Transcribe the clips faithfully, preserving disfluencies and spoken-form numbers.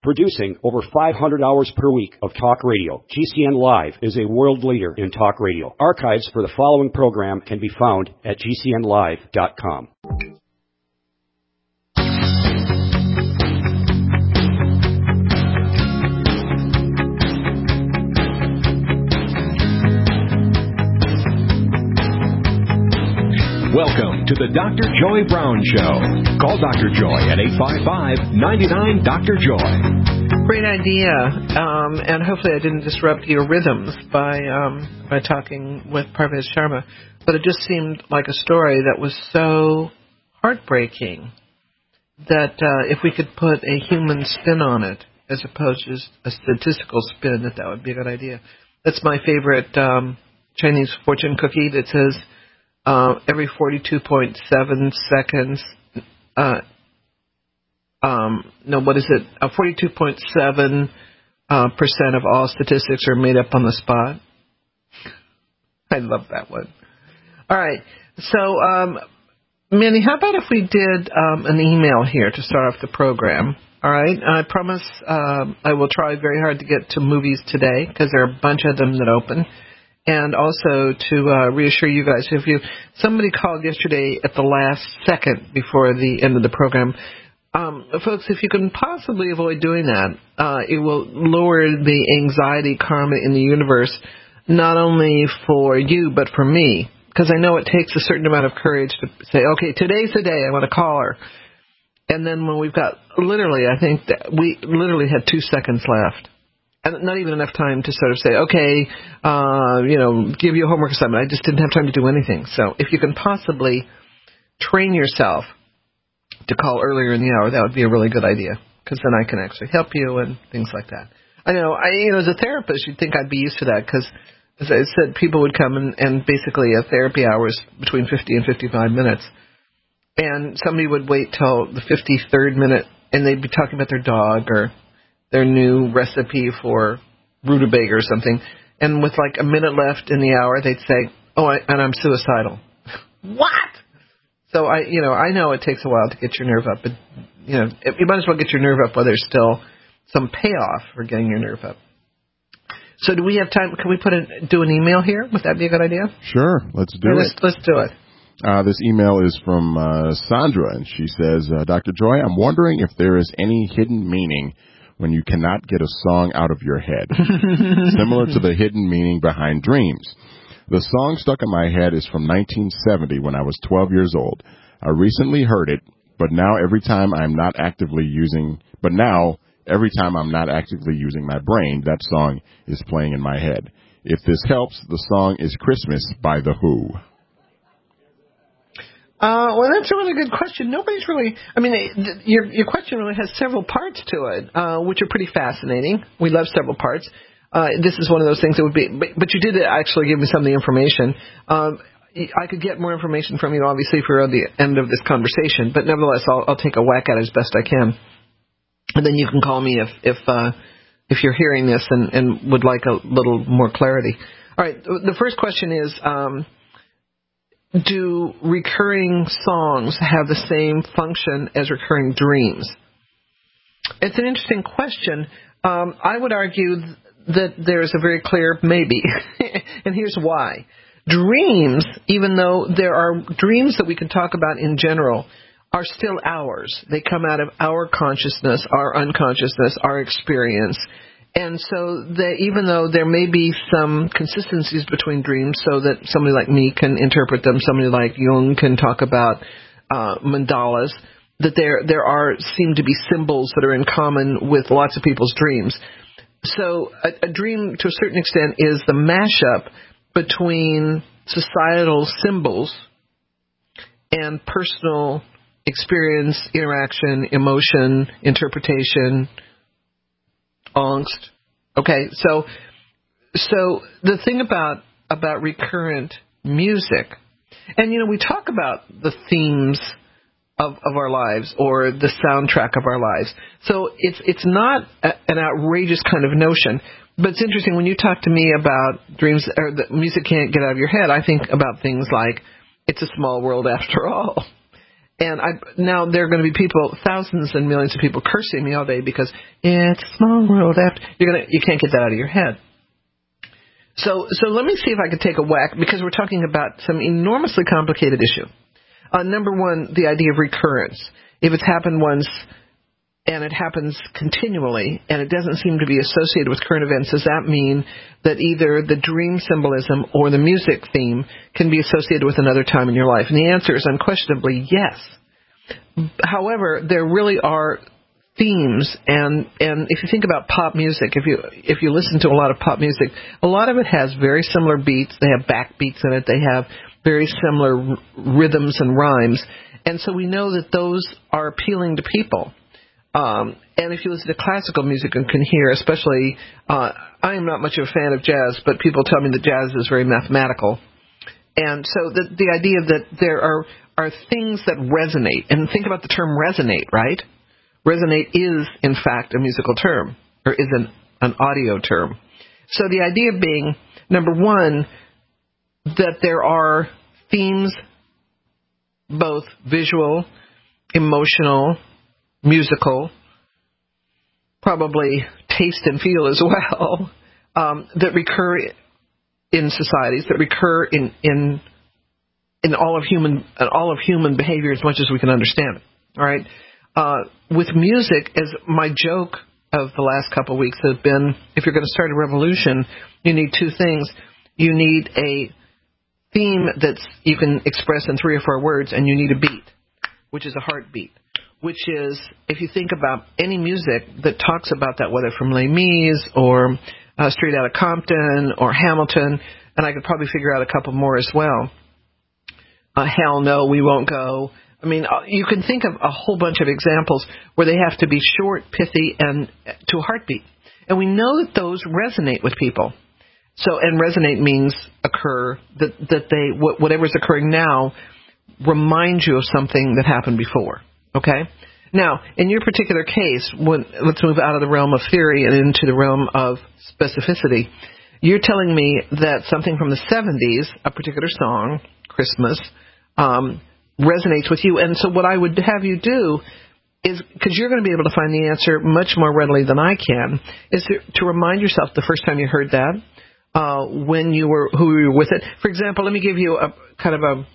Producing over five hundred hours per week of talk radio, G C N Live is a world leader in talk radio. Archives for the following program can be found at G C N live dot com. Welcome to the Doctor Joy Brown Show. Call Doctor Joy at eight five five, nine nine, Doctor Joy. Great idea, um, and hopefully I didn't disrupt your rhythms by um, by talking with Parvez Sharma, but it just seemed like a story that was so heartbreaking that uh, if we could put a human spin on it as opposed to just a statistical spin, that that would be a good idea. That's my favorite um, Chinese fortune cookie that says, Uh, every forty-two point seven seconds, uh, um, no, what is it? Uh, forty-two point seven uh, percent of all statistics are made up on the spot. I love that one. All right. So, um, Manny, how about if we did um, an email here to start off the program? All right. I promise um, I will try very hard to get to movies today because there are a bunch of them that open. And also to uh, reassure you guys, if you somebody called yesterday at the last second before the end of the program, um, folks, if you can possibly avoid doing that, uh, it will lower the anxiety karma in the universe, not only for you but for me, because I know it takes a certain amount of courage to say, okay, today's the day I want to call her. And then when we've got literally, I think that we literally had two seconds left. And not even enough time to sort of say, okay, uh, you know, give you a homework assignment. I just didn't have time to do anything. So if you can possibly train yourself to call earlier in the hour, that would be a really good idea, because then I can actually help you and things like that. I know, I, you know, as a therapist, you'd think I'd be used to that, because as I said, people would come and, and basically a therapy hour is between fifty and fifty-five minutes. And somebody would wait till the fifty-third minute, and they'd be talking about their dog or their new recipe for rutabaga or something, and with like a minute left in the hour, they'd say, oh, I, and I'm suicidal. What? So I, you know, I know it takes a while to get your nerve up, but, you know, you might as well get your nerve up while there's still some payoff for getting your nerve up. So do we have time? Can we put a, do an email here? Would that be a good idea? Sure. Let's do yeah, it. Let's, let's do it. Uh, this email is from uh, Sandra, and she says, uh, Doctor Joy, I'm wondering if there is any hidden meaning when you cannot get a song out of your head, similar to the hidden meaning behind dreams. The song stuck in my head is from nineteen seventy when I was twelve years old. I recently heard it, but now every time I'm not actively using, but now every time I'm not actively using my brain, that song is playing in my head. If this helps, the song is Christmas by The Who. Uh, well, that's a really good question. Nobody's really, I mean, it, your your question really has several parts to it, uh, which are pretty fascinating. We love several parts. Uh, this is one of those things that would be, but, but you did actually give me some of the information. Um, I could get more information from you, obviously, for the end of this conversation, but nevertheless, I'll, I'll take a whack at it as best I can. And then you can call me if if uh, if you're hearing this and, and would like a little more clarity. All right, the first question is, um, do recurring songs have the same function as recurring dreams? It's an interesting question. Um, I would argue th- that there's a very clear maybe, and here's why. Dreams, even though there are dreams that we can talk about in general, are still ours. They come out of our consciousness, our unconsciousness, our experience. And so that even though there may be some consistencies between dreams so that somebody like me can interpret them, somebody like Jung can talk about uh, mandalas, that there there are seem to be symbols that are in common with lots of people's dreams. So a, a dream, to a certain extent, is the mashup between societal symbols and personal experience, interaction, emotion, interpretation, angst. Okay, so so the thing about about recurrent music, and you know, we talk about the themes of of our lives or the soundtrack of our lives. So it's it's not a, an outrageous kind of notion, but it's interesting when you talk to me about dreams or that music can't get out of your head. I think about things like It's a Small World After All. And I, now there are going to be people, thousands and millions of people cursing me all day because it's a small world after. You're gonna, you can't get that out of your head. So, so let me see if I could take a whack, because we're talking about some enormously complicated issue. Uh, number one, the idea of recurrence. If it's happened once and it happens continually and it doesn't seem to be associated with current events, does that mean that either the dream symbolism or the music theme can be associated with another time in your life? And the answer is unquestionably yes. However, there really are themes, and, and if you think about pop music, if you if you listen to a lot of pop music, a lot of it has very similar beats. They have backbeats in it. They have very similar r- rhythms and rhymes. And so we know that those are appealing to people. Um, and if you listen to classical music and can hear, especially, uh, I am not much of a fan of jazz, but people tell me that jazz is very mathematical. And so the, the idea that there are, are things that resonate, and think about the term resonate, right? Resonate is, in fact, a musical term, or is an, an audio term. So the idea being, number one, that there are themes, both visual, emotional, musical, probably taste and feel as well, um, that recur in societies, that recur in in in all of human in all of human behavior as much as we can understand it. All right. Uh, with music, as my joke of the last couple of weeks has been, if you're going to start a revolution, you need two things. You need a theme that you can express in three or four words, and you need a beat, which is a heartbeat, which is, if you think about any music that talks about that, whether from Les Mis or uh, Straight Outta Compton or Hamilton, and I could probably figure out a couple more as well. Uh, Hell No, We Won't Go. I mean, you can think of a whole bunch of examples where they have to be short, pithy, and to a heartbeat. And we know that those resonate with people. So, and resonate means occur, that, that they, whatever's occurring now reminds you of something that happened before. Okay? Now, in your particular case, when, let's move out of the realm of theory and into the realm of specificity. You're telling me that something from the seventies, a particular song, Christmas, um, resonates with you. And so what I would have you do is, because you're going to be able to find the answer much more readily than I can, is to, to remind yourself the first time you heard that, uh, when you were, who you were with it. For example, let me give you a kind of a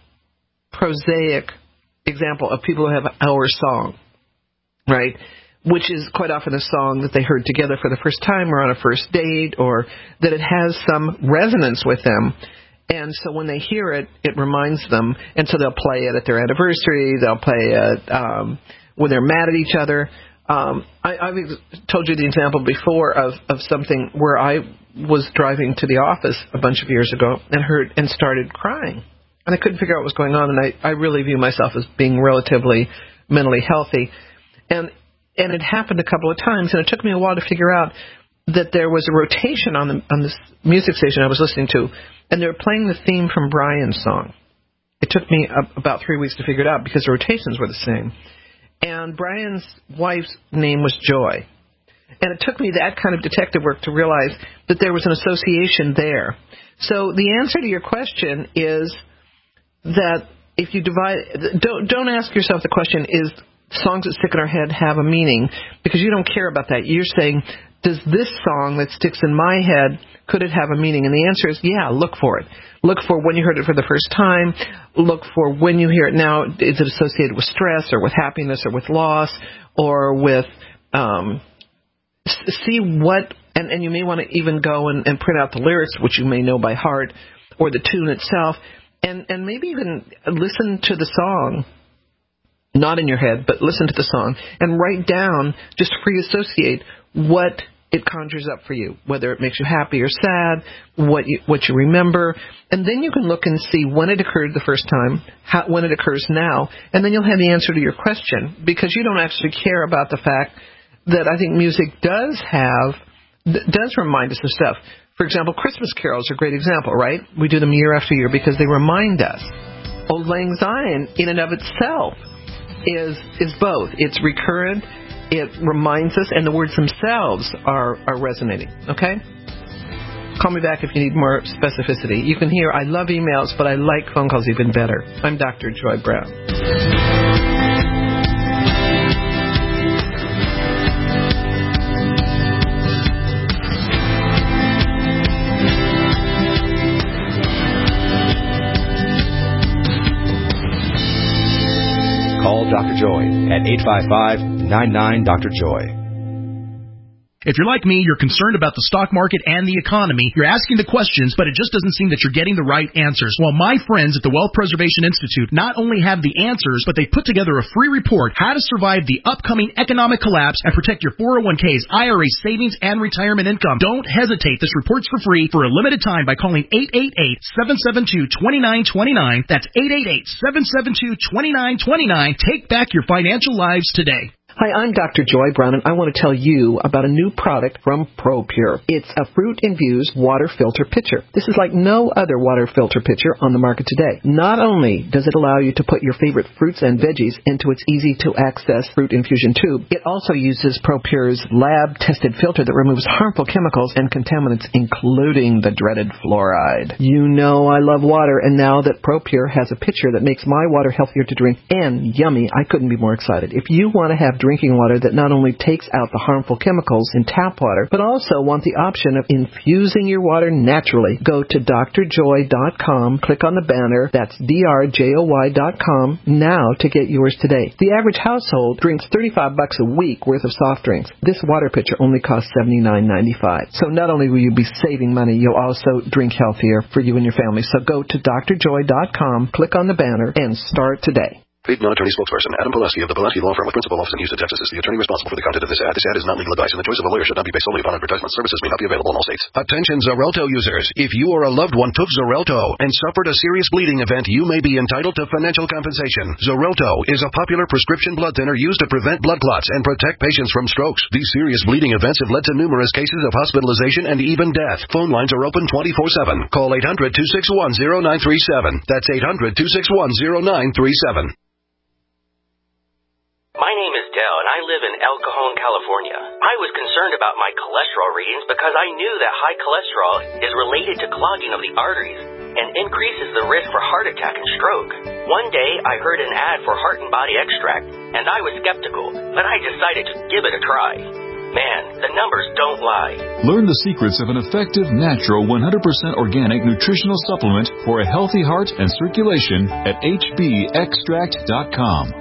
prosaic example of people who have our song, right? Which is quite often a song that they heard together for the first time or on a first date, or that it has some resonance with them. And so when they hear it, it reminds them. And so they'll play it at their anniversary. They'll play it um, when they're mad at each other. Um, I, I've told you the example before of, of something where I was driving to the office a bunch of years ago and heard and started crying. And I couldn't figure out what was going on. And I, I really view myself as being relatively mentally healthy. And and it happened a couple of times. And it took me a while to figure out that there was a rotation on the on this music station I was listening to, and they were playing the theme from Brian's song. It took me a, about three weeks to figure it out because the rotations were the same. And Brian's wife's name was Joy. And it took me that kind of detective work to realize that there was an association there. So the answer to your question is that if you divide, don't, don't ask yourself the question, is songs that stick in our head have a meaning? Because you don't care about that. You're saying, does this song that sticks in my head, could it have a meaning? And the answer is, yeah, look for it. Look for when you heard it for the first time. Look for when you hear it now. Is it associated with stress or with happiness or with loss or with, um, see what, and, and you may want to even go and, and print out the lyrics, which you may know by heart, or the tune itself, and, and maybe even listen to the song. Not in your head, but listen to the song and write down, just free associate what it conjures up for you, whether it makes you happy or sad, what you, what you remember. And then you can look and see when it occurred the first time, how, when it occurs now, and then you'll have the answer to your question, because you don't actually care about the fact that I think music does have, does remind us of stuff. For example, Christmas carols are a great example, right? We do them year after year because they remind us. Old Lang Syne, in and of itself, is is both. It's recurrent, it reminds us, and the words themselves are, are resonating. Okay? Call me back if you need more specificity. You can hear I love emails, but I like phone calls even better. I'm Doctor Joy Brown. Doctor Joy at eight five five, nine nine, Doctor Joy. If you're like me, you're concerned about the stock market and the economy. You're asking the questions, but it just doesn't seem that you're getting the right answers. Well, my friends at the Wealth Preservation Institute not only have the answers, but they put together a free report, How to Survive the Upcoming Economic Collapse and Protect Your four oh one k's, I R As, savings, and retirement income. Don't hesitate. This report's for free for a limited time by calling eight eight eight, seven seven two, two nine two nine. That's eight eight eight, seven seven two, two nine two nine. Take back your financial lives today. Hi, I'm Doctor Joy Brown, and I want to tell you about a new product from ProPure. It's a fruit-infused water filter pitcher. This is like no other water filter pitcher on the market today. Not only does it allow you to put your favorite fruits and veggies into its easy-to-access fruit infusion tube, it also uses ProPure's lab-tested filter that removes harmful chemicals and contaminants, including the dreaded fluoride. You know I love water, and now that ProPure has a pitcher that makes my water healthier to drink and yummy, I couldn't be more excited. If you want to have drinking water that not only takes out the harmful chemicals in tap water, but also want the option of infusing your water naturally, go to D R joy dot com, click on the banner, that's D R joy dot com, now to get yours today. The average household drinks thirty-five bucks a week worth of soft drinks. This water pitcher only costs seventy-nine ninety-five. So not only will you be saving money, you'll also drink healthier for you and your family. So go to D R joy dot com, click on the banner, and start today. Paid non-attorney spokesperson Adam Pulaski of the Pulaski Law Firm with principal office in Houston, Texas, is the attorney responsible for the content of this ad. This ad is not legal advice, and the choice of a lawyer should not be based solely upon advertisement. Services may not be available in all states. Attention Xarelto users. If you or a loved one took Xarelto and suffered a serious bleeding event, you may be entitled to financial compensation. Xarelto is a popular prescription blood thinner used to prevent blood clots and protect patients from strokes. These serious bleeding events have led to numerous cases of hospitalization and even death. Phone lines are open twenty-four seven. Call eight hundred, two six one, zero nine three seven. That's eight hundred, two six one, zero nine three seven. My name is Dell, and I live in El Cajon, California. I was concerned about my cholesterol readings because I knew that high cholesterol is related to clogging of the arteries and increases the risk for heart attack and stroke. One day, I heard an ad for Heart and Body Extract, and I was skeptical, but I decided to give it a try. Man, the numbers don't lie. Learn the secrets of an effective, natural, one hundred percent organic nutritional supplement for a healthy heart and circulation at H B extract dot com.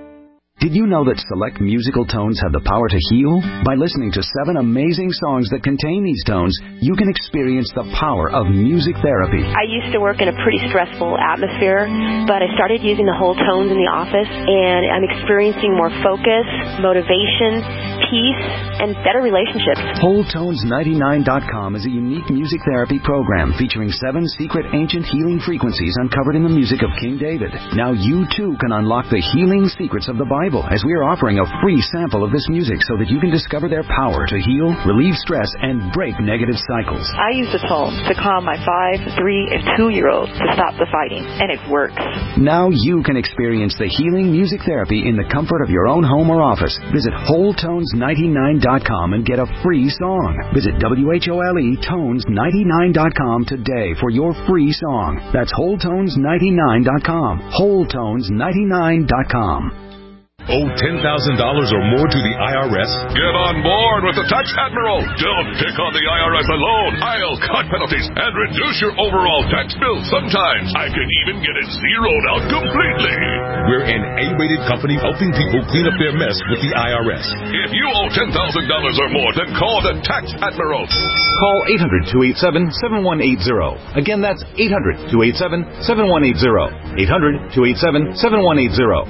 Did you know that select musical tones have the power to heal? By listening to seven amazing songs that contain these tones, you can experience the power of music therapy. I used to work in a pretty stressful atmosphere, but I started using the whole tones in the office, and I'm experiencing more focus, motivation, peace, and better relationships. Whole Tones ninety-nine dot com is a unique music therapy program featuring seven secret ancient healing frequencies uncovered in the music of King David. Now you too can unlock the healing secrets of the Bible, as we are offering a free sample of this music so that you can discover their power to heal, relieve stress, and break negative cycles. I use the tones to calm my five, three, and two-year-olds to stop the fighting, and it works. Now you can experience the healing music therapy in the comfort of your own home or office. Visit Whole Tones ninety-nine dot com and get a free song. Visit W H O L E Tones ninety-nine dot com today for your free song. That's Whole Tones ninety-nine dot com. Whole Tones ninety-nine dot com. Owe ten thousand dollars or more to the I R S? Get on board with the Tax Admiral. Don't pick on the I R S alone. I'll cut penalties and reduce your overall tax bill. Sometimes I can even get it zeroed out completely. We're an A-rated company helping people clean up their mess with the I R S. If you owe ten thousand dollars or more, then call the Tax Admiral. Call eight hundred, two eight seven, seven one eight zero. Again, that's eight hundred, two eight seven, seven one eight zero. eight hundred, two eight seven, seven one eight zero.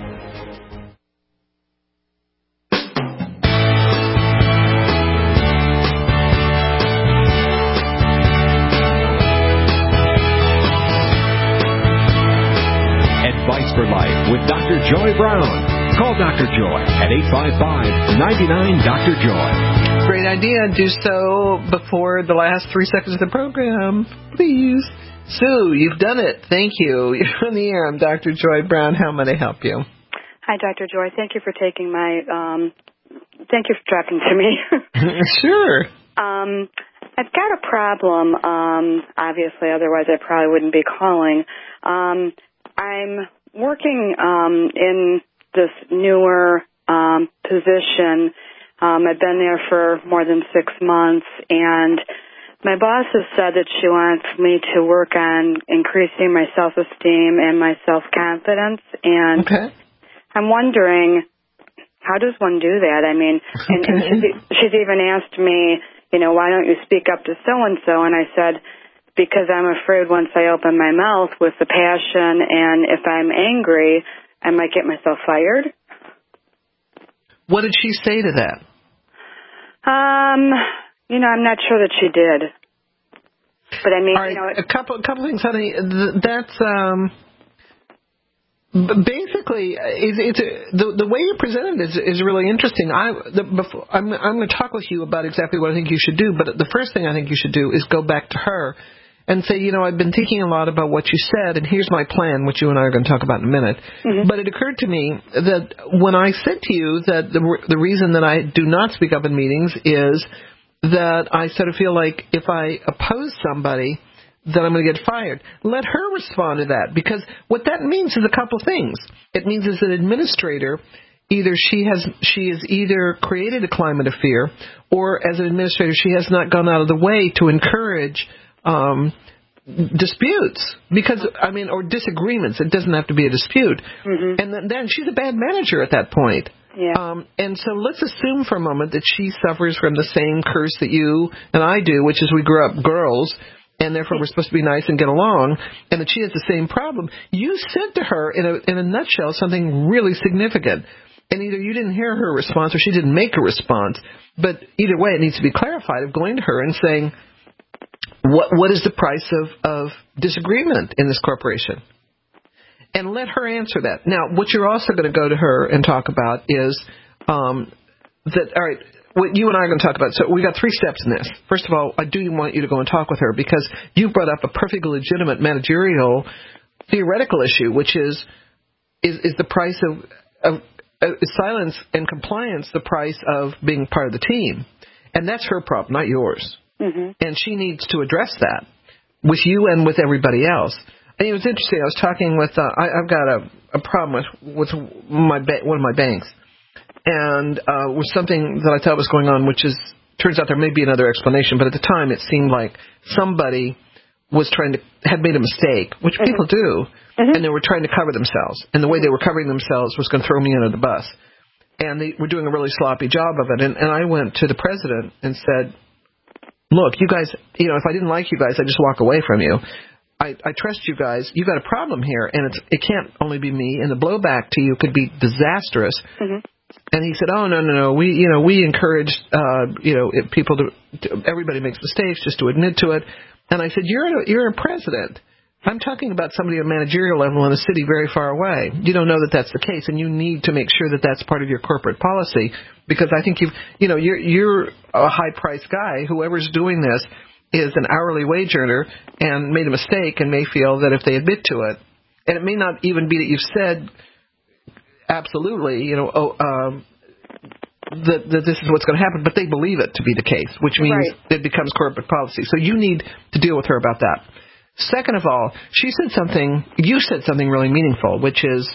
For Life with Doctor Joy Brown. Call Doctor Joy at eight five five, nine nine, Doctor Joy. Great idea. Do so before the last three seconds of the program, please. Sue, you've done it. Thank you. You're on the air. I'm Doctor Joy Brown. How may I help you? Hi, Doctor Joy. Thank you for taking my, um, thank you for talking to me. Sure. Um, I've got a problem, um, obviously, otherwise I probably wouldn't be calling. Um, I'm working um, in this newer um, position. Um, I've been there for more than six months, and my boss has said that she wants me to work on increasing my self-esteem and my self-confidence. And okay. I'm wondering, how does one do that? I mean, and, and she's, she's even asked me, you know, why don't you speak up to so-and-so? And I said, because I'm afraid once I open my mouth with the passion and if I'm angry, I might get myself fired. What did she say to that? Um, you know, I'm not sure that she did. But I mean, All right, you know, a couple, a couple things, honey. That's um, basically it's, it's a, the the way you present it is is really interesting. I the, before, I'm I'm going to talk with you about exactly what I think you should do. But the first thing I think you should do is go back to her and say, you know, I've been thinking a lot about what you said, and here's my plan, which you and I are going to talk about in a minute. Mm-hmm. But it occurred to me that when I said to you that the the reason that I do not speak up in meetings is that I sort of feel like if I oppose somebody, then I'm going to get fired. Let her respond to that, because what that means is a couple things. It means as an administrator, either she has she has either created a climate of fear, or as an administrator, she has not gone out of the way to encourage um, disputes, because I mean, or disagreements. It doesn't have to be a dispute. Mm-hmm. And then, then she's a bad manager at that point. Yeah. Um, and so let's assume for a moment that she suffers from the same curse that you and I do, which is we grew up girls, and therefore we're supposed to be nice and get along, and that she has the same problem. You said to her, in a, in a nutshell, something really significant. And either you didn't hear her response or she didn't make a response. But either way, it needs to be clarified of going to her and saying, what what is the price of, of disagreement in this corporation? And let her answer that. Now, what you're also going to go to her and talk about is um, that, all right, what you and I are going to talk about. So we got three steps in this. First of all, I do want you to go and talk with her, because you brought up a perfectly legitimate managerial theoretical issue, which is is, is the price of, of uh, silence and compliance, the price of being part of the team. And that's her problem, not yours. Mm-hmm. And she needs to address that with you and with everybody else. And it was interesting. I was talking with, uh, I, I've got a, a problem with, with my ba- one of my banks. And uh, with something that I thought was going on, which is, turns out there may be another explanation, but at the time it seemed like somebody was trying to, had made a mistake, which mm-hmm. people do, mm-hmm. and they were trying to cover themselves. And the way they were covering themselves was going to throw me under the bus. And they were doing a really sloppy job of it. And, and I went to the president and said, look, you guys, you know, if I didn't like you guys, I'd just walk away from you. I, I trust you guys. You got a problem here, and it's, it can't only be me, and the blowback to you could be disastrous. Mm-hmm. And he said, "Oh no, no, no. We, you know, we encourage, uh, you know, people to, to. Everybody makes mistakes, just to admit to it." And I said, "You're a, you're a president. I'm talking about somebody at a managerial level in a city very far away. You don't know that that's the case, and you need to make sure that that's part of your corporate policy, because I think you've, you know, you're you're a high-priced guy. Whoever's doing this is an hourly wage earner and made a mistake and may feel that if they admit to it, and it may not even be that you've said." Absolutely, you know, oh, um, that, that this is what's going to happen, but they believe it to be the case, which means right. it becomes corporate policy. So you need to deal with her about that. Second of all, she said something, you said something really meaningful, which is,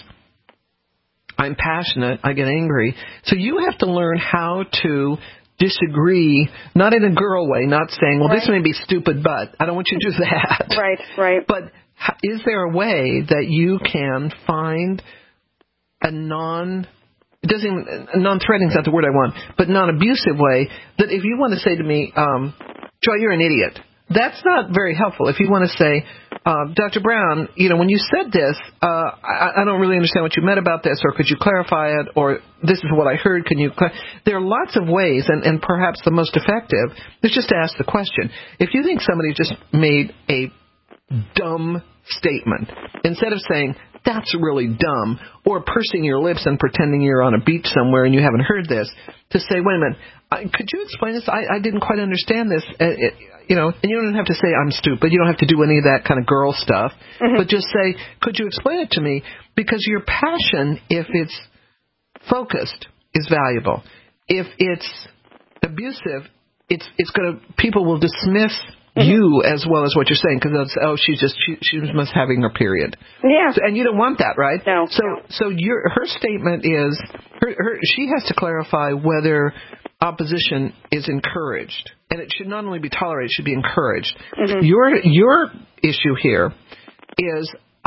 I'm passionate, I get angry. So you have to learn how to disagree, not in a girl way, not saying, well, right. this may be stupid, but I don't want you to do that. Right, right. But is there a way that you can find a non, it doesn't, non-threatening is not the word I want, but non-abusive way, that if you want to say to me, um, Joy, you're an idiot, that's not very helpful. If you want to say, uh, Doctor Brown, you know, when you said this, uh, I, I don't really understand what you meant about this, or could you clarify it, or this is what I heard, can you clar-? There are lots of ways, and, and perhaps the most effective is just to ask the question. If you think somebody just made a dumb statement, instead of saying, that's really dumb, or pursing your lips and pretending you're on a beach somewhere and you haven't heard this, to say, wait a minute, I, could you explain this? I, I didn't quite understand this. Uh, it, you know, and you don't have to say I'm stupid. You don't have to do any of that kind of girl stuff. Mm-hmm. But just say, could you explain it to me? Because your passion, if it's focused, is valuable. If it's abusive, it's it's going to, people will dismiss you as well as what you're saying, because they'll say, oh, she's just she, she must having her period. Yeah. So, and you don't want that, right? No. So no. so your her statement is her, her she has to clarify whether opposition is encouraged, and it should not only be tolerated, it should be encouraged. Mm-hmm. Your your issue here is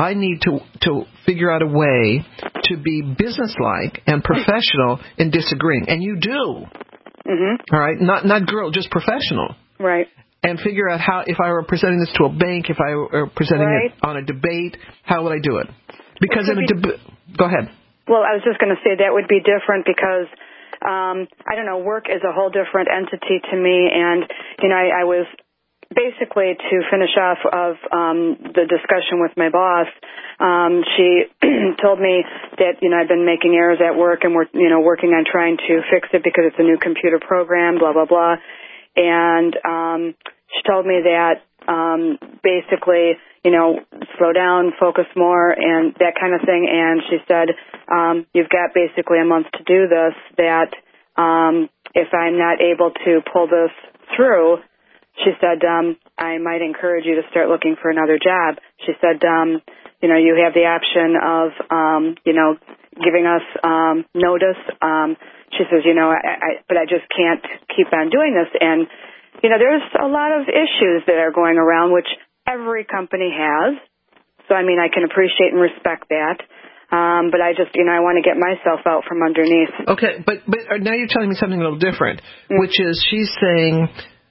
I need to to figure out a way to be businesslike and professional in disagreeing. And you do. Mm-hmm. All right? Not not girl, just professional. Right. And figure out how, if I were presenting this to a bank, if I were presenting right. it on a debate, how would I do it? Because in a be, debate... Go ahead. Well, I was just going to say that would be different because, um, I don't know, work is a whole different entity to me. And, you know, I, I was basically, to finish off of um, the discussion with my boss, um, she told me that, you know, I've been making errors at work and we're, you know, working on trying to fix it because it's a new computer program, blah, blah, blah. And um, she told me that um, basically, you know, slow down, focus more, and that kind of thing. And she said, um, you've got basically a month to do this, that um, if I'm not able to pull this through, she said, um, I might encourage you to start looking for another job. She said, um, you know, you have the option of, um, you know, giving us um, notice. Um, she says, you know, I, I, but I just can't keep on doing this. And, you know, there's a lot of issues that are going around, which every company has. So, I mean, I can appreciate and respect that. Um, but I just, you know, I want to get myself out from underneath. Okay, but, but now you're telling me something a little different, mm-hmm. which is she's saying...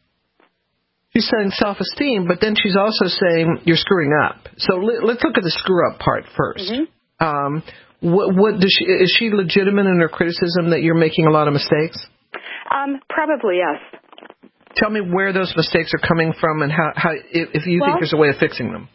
She's saying self-esteem, but then she's also saying you're screwing up. So let, let's look at the screw-up part first. Mm-hmm. Um, what, what does she, is she legitimate in her criticism that you're making a lot of mistakes? Um, probably, yes. Tell me where those mistakes are coming from and how, how if, if you well, think there's a way of fixing them.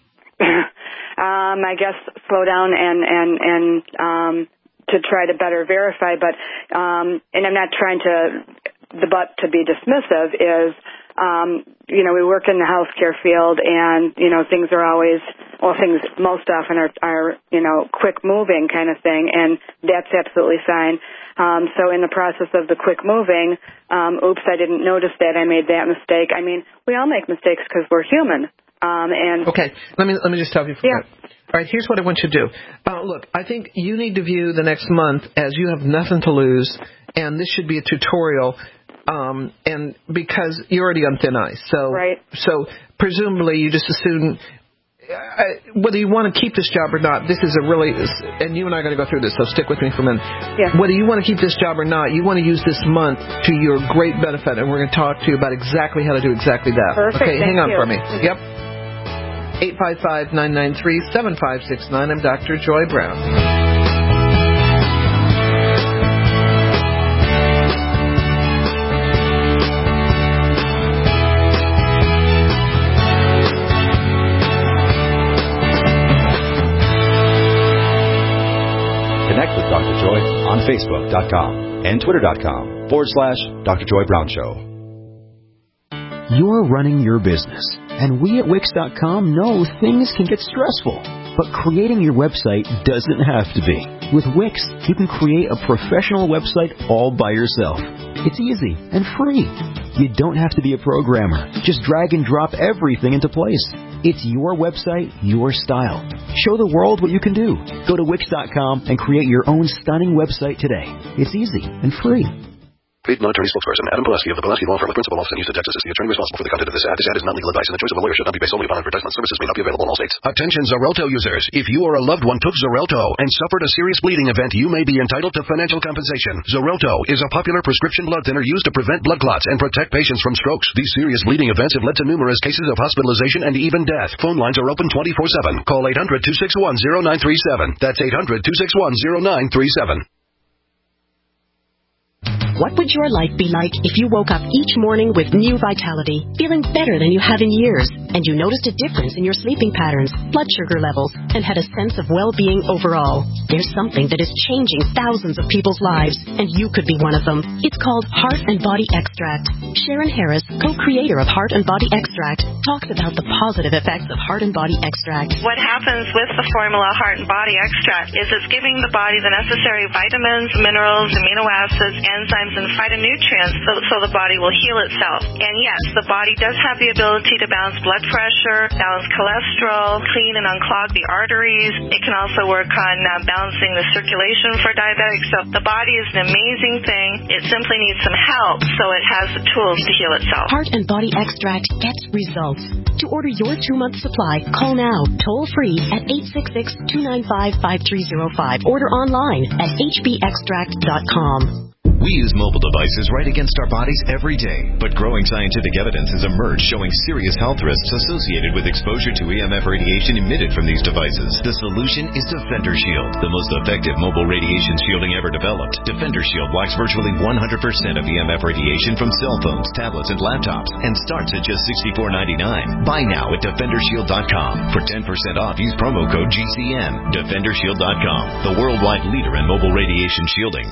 um, I guess slow down and, and, and um, to try to better verify. But um, and I'm not trying to, the but to be dismissive is, Um, you know, we work in the healthcare field, and, you know, things are always, well, things most often are, are you know, quick moving kind of thing, and that's absolutely fine. Um, so in the process of the quick moving, um, oops, I didn't notice that, I made that mistake. I mean, we all make mistakes because we're human. Um, and okay, let me let me just stop you for yeah. that. All right, here's what I want you to do. Uh, look, I think you need to view the next month as you have nothing to lose, and this should be a tutorial. Um, and because you're already on thin ice, so right. so presumably you just assume uh, whether you want to keep this job or not. This is a really, and you and I are going to go through this, so stick with me for a minute. Yeah. Whether you want to keep this job or not, you want to use this month to your great benefit, and we're going to talk to you about exactly how to do exactly that. Perfect. Okay, Thank hang on you. for me. Yep. eight five five, nine nine three, seven five six nine. I'm Doctor Joy Brown. Connect with Doctor Joy on Facebook dot com and Twitter dot com forward slash Doctor Joy Brown Show. You're running your business, and we at Wix dot com know things can get stressful. But creating your website doesn't have to be. With Wix, you can create a professional website all by yourself. It's easy and free. You don't have to be a programmer. Just drag and drop everything into place. It's your website, your style. Show the world what you can do. Go to Wix dot com and create your own stunning website today. It's easy and free. Paid non-attorney spokesperson Adam Pulaski of the Pulaski Law Firm with principal office in Houston, Texas is the attorney responsible for the content of this ad. This ad is not legal advice, and the choice of a lawyer should not be based solely upon advertisement. Services may not be available in all states. Attention Xarelto users. If you or a loved one took Xarelto and suffered a serious bleeding event, you may be entitled to financial compensation. Xarelto is a popular prescription blood thinner used to prevent blood clots and protect patients from strokes. These serious bleeding events have led to numerous cases of hospitalization and even death. Phone lines are open twenty-four seven. Call eight hundred, two six one, zero nine three seven. That's eight hundred, two six one, zero nine three seven. What would your life be like if you woke up each morning with new vitality, feeling better than you have in years, and you noticed a difference in your sleeping patterns, blood sugar levels, and had a sense of well-being overall? There's something that is changing thousands of people's lives, and you could be one of them. It's called Heart and Body Extract. Sharon Harris, co-creator of Heart and Body Extract, talks about the positive effects of Heart and Body Extract. What happens with the formula Heart and Body Extract is it's giving the body the necessary vitamins, minerals, amino acids, enzymes, and phytonutrients so, so the body will heal itself. And yes, the body does have the ability to balance blood pressure, balance cholesterol, clean and unclog the arteries. It can also work on uh, balancing the circulation for diabetics. So the body is an amazing thing. It simply needs some help, so it has the tools to heal itself. Heart and Body Extract gets results. results. To order your two-month supply, call now, toll-free at eight six six, two nine five, five three zero five. Order online at h b extract dot com. We use mobile devices right against our bodies every day, but growing scientific evidence has emerged showing serious health risks associated with exposure to E M F radiation emitted from these devices. The solution is Defender Shield, the most effective mobile radiation shielding ever developed. Defender Shield blocks virtually one hundred percent of E M F radiation from cell phones, tablets, and laptops, and starts at just sixty-four ninety-nine. Buy now at defender shield dot com. For ten percent off, use promo code G C N. defender shield dot com, the worldwide leader in mobile radiation shielding.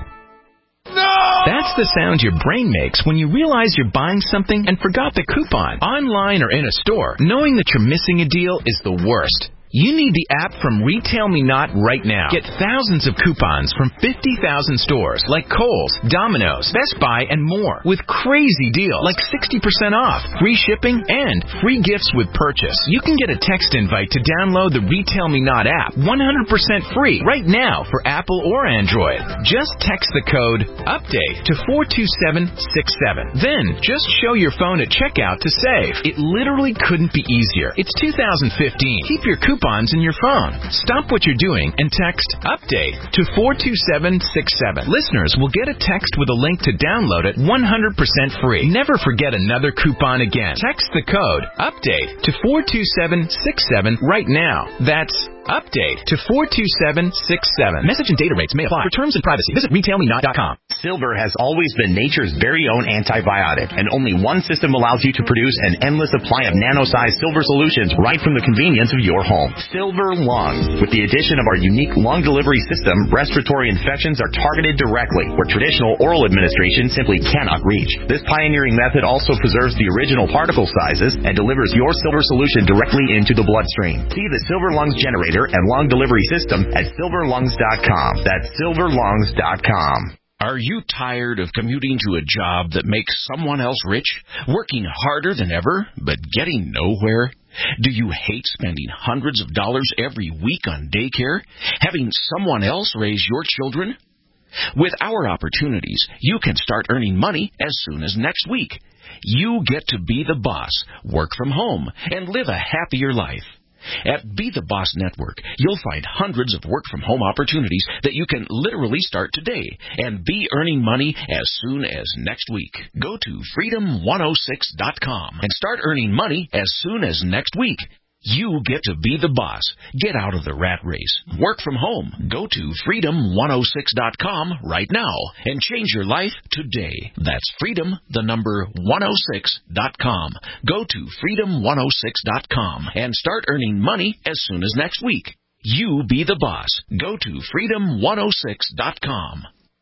That's the sound your brain makes when you realize you're buying something and forgot the coupon. Online or in a store, knowing that you're missing a deal is the worst. You need the app from Retail Me Not right now. Get thousands of coupons from fifty thousand stores like Kohl's, Domino's, Best Buy, and more with crazy deals like sixty percent off, free shipping, and free gifts with purchase. You can get a text invite to download the Retail Me Not app one hundred percent free right now for Apple or Android. Just text the code UPDATE to four two seven six seven. Then just show your phone at checkout to save. It literally couldn't be easier. It's two thousand fifteen. Keep your coupons in your phone. Stop what you're doing and text UPDATE to four two seven six seven. Listeners will get a text with a link to download it one hundred percent free. Never forget another coupon again. Text the code UPDATE to four two seven six seven right now. That's UPDATE to four two seven six seven. Message and data rates may apply. For terms and privacy, visit retail me not dot com. Silver has always been nature's very own antibiotic, and only one system allows you to produce an endless supply of nano-sized silver solutions right from the convenience of your home. Silver Lungs. With the addition of our unique lung delivery system, respiratory infections are targeted directly, where traditional oral administration simply cannot reach. This pioneering method also preserves the original particle sizes and delivers your silver solution directly into the bloodstream. See the Silver Lungs generator and lung delivery system at silver lungs dot com. That's silver lungs dot com. Are you tired of commuting to a job that makes someone else rich, working harder than ever, but getting nowhere? Do you hate spending hundreds of dollars every week on daycare, having someone else raise your children? With our opportunities, you can start earning money as soon as next week. You get to be the boss, work from home, and live a happier life. At Be the Boss Network, you'll find hundreds of work-from-home opportunities that you can literally start today and be earning money as soon as next week. Go to freedom one oh six dot com and start earning money as soon as next week. You get to be the boss. Get out of the rat race. Work from home. Go to freedom one oh six dot com right now and change your life today. That's freedom, the number one oh six dot com. Go to freedom one oh six dot com and start earning money as soon as next week. You be the boss. Go to freedom one oh six dot com.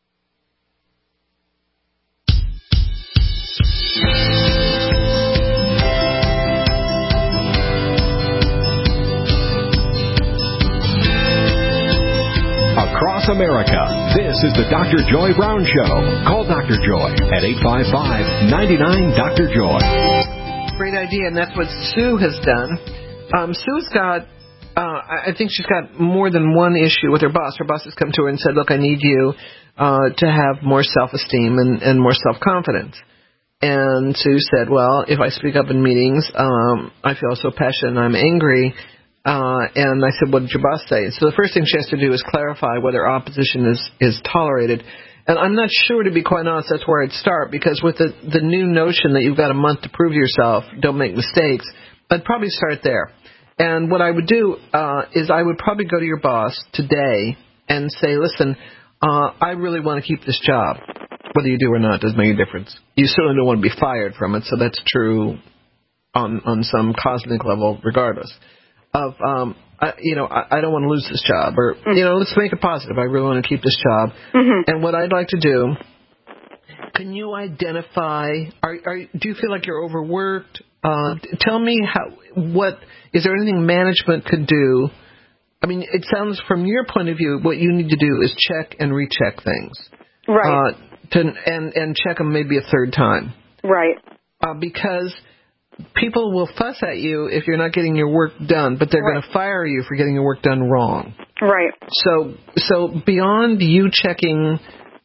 Across America, this is the Doctor Joy Brown Show. Call Doctor Joy at eight five five, nine nine, Doctor Joy. Great idea, and that's what Sue has done. Um, Sue's got, uh, I think she's got more than one issue with her boss. Her boss has come to her and said, look, I need you uh, to have more self-esteem and, and more self-confidence. And Sue said, well, if I speak up in meetings, um, I feel so passionate and I'm angry. Uh, and I said, what did your boss say? So the first thing she has to do is clarify whether opposition is, is tolerated. And I'm not sure, to be quite honest, that's where I'd start, because with the, the new notion that you've got a month to prove yourself, don't make mistakes, I'd probably start there. And what I would do uh, is I would probably go to your boss today and say, listen, uh, I really want to keep this job. Whether you do or not doesn't make a difference. You certainly don't want to be fired from it, so that's true on, on some cosmic level regardless. Of, um, I, you know, I, I don't want to lose this job, or, mm-hmm. you know, let's make it positive. I really want to keep this job. Mm-hmm. And what I'd like to do, can you identify, are, are, do you feel like you're overworked? Uh, tell me how, what, is there anything management could do? I mean, it sounds from your point of view, what you need to do is check and recheck things. Right. Uh, to, and, and check them maybe a third time. Right. Uh, because people will fuss at you if you're not getting your work done, but they're right. going to fire you for getting your work done wrong. Right. So, so beyond you checking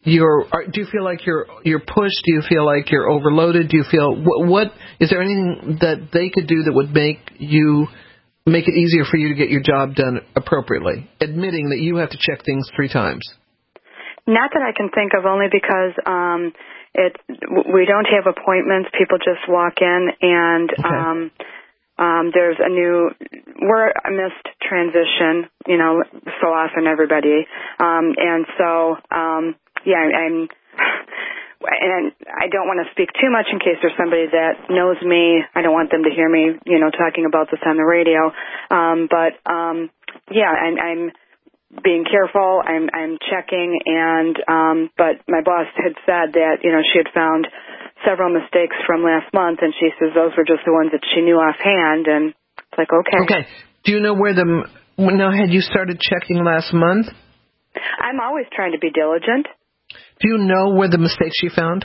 you're? Are, do you feel like you're you're pushed? Do you feel like you're overloaded? Do you feel what? what is there anything that they could do that would make you make it easier for you to get your job done appropriately? Admitting that you have to check things three times. Not that I can think of, only because um, it we don't have appointments. People just walk in, and okay. um, um, there's a new. We're a missed transition, you know, so often everybody, um, and so um, yeah, I'm. And I don't want to speak too much in case there's somebody that knows me. I don't want them to hear me, you know, talking about this on the radio. Um, but um, yeah, I'm, I'm being careful. I'm, I'm checking, and um, but my boss had said that, you know, she had found several mistakes from last month, and she says those were just the ones that she knew offhand. And it's like, okay. Okay. Do you know where the now had you started checking last month? I'm always trying to be diligent. Do you know where the mistakes you found?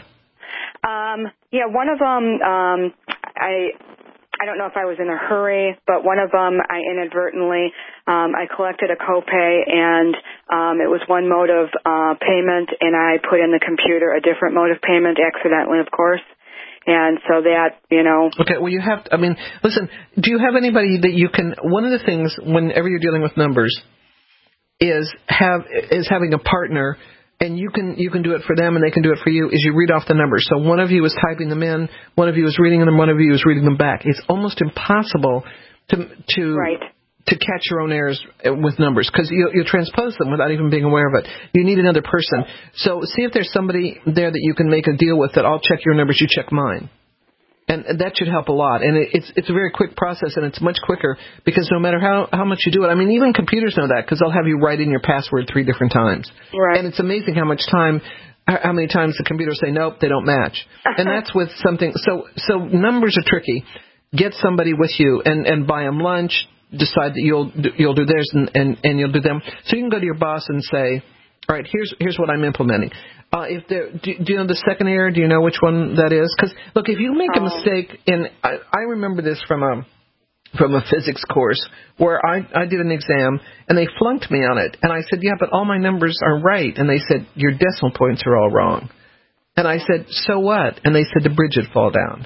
Um, yeah, one of them, um, I I don't know if I was in a hurry, but one of them I inadvertently, um, I collected a copay, and um, it was one mode of uh, payment, and I put in the computer a different mode of payment, accidentally, of course. And so that, you know. Okay, well, you have to, I mean, listen, do you have anybody that you can, one of the things whenever you're dealing with numbers is have is having a partner. And you can you can do it for them, and they can do it for you, is you read off the numbers. So one of you is typing them in, one of you is reading them, one of you is reading them back. It's almost impossible to to right. to catch your own errors with numbers, because you, you'll transpose them without even being aware of it. You need another person. So see if there's somebody there that you can make a deal with that I'll check your numbers, you check mine. And that should help a lot. And it's it's a very quick process, and it's much quicker because no matter how, how much you do it, I mean, even computers know that because they'll have you write in your password three different times. Right. And it's amazing how much time, how many times the computer say, nope, they don't match. And that's with something. So so numbers are tricky. Get somebody with you and, and buy them lunch. Decide that you'll you'll do theirs and, and, and you'll do them. So you can go to your boss and say, all right, here's here's what I'm implementing. Uh, if there, do, do you know the second error? Do you know which one that is? Because look, if you make a mistake, in I, I remember this from a from a physics course where I I did an exam and they flunked me on it, and I said, yeah, but all my numbers are right, and they said your decimal points are all wrong, and I said, so what? And they said the bridge would fall down.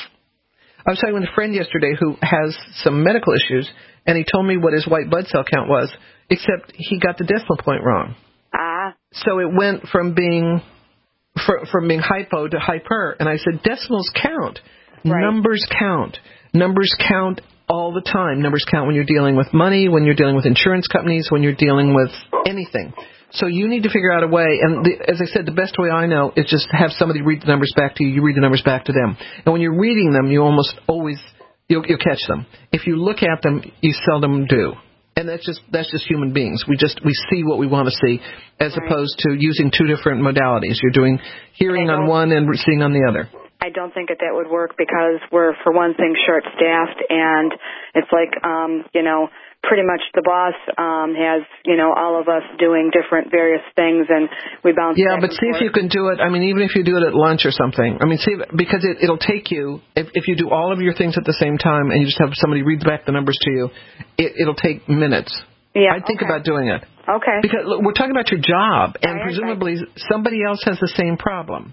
I was talking with a friend yesterday who has some medical issues, and he told me what his white blood cell count was, except he got the decimal point wrong. Ah. So it went from being for, from being hypo to hyper, and I said decimals count, right. Numbers count, numbers count all the time. Numbers count when you're dealing with money, when you're dealing with insurance companies, when you're dealing with anything. So you need to figure out a way, and the, as I said, the best way I know is just have somebody read the numbers back to you. You read the numbers back to them, and when you're reading them, you almost always you'll, you'll catch them. If you look at them, you seldom do. And that's just that's just human beings. We just we see what we want to see, as right. opposed to using two different modalities. You're doing hearing on one and seeing on the other. I don't think that that would work because we're, for one thing, short-staffed, and it's like, um, you know, pretty much the boss um, has, you know, all of us doing different various things, and we bounce Yeah, back but and see forth. if you can do it. I mean, even if you do it at lunch or something. I mean, see, because it, it'll take you, if, if you do all of your things at the same time and you just have somebody read back the numbers to you, it, it'll take minutes. Yeah, I'd think okay. about doing it. Okay. Because look, we're talking about your job, and Right, presumably somebody else has the same problem.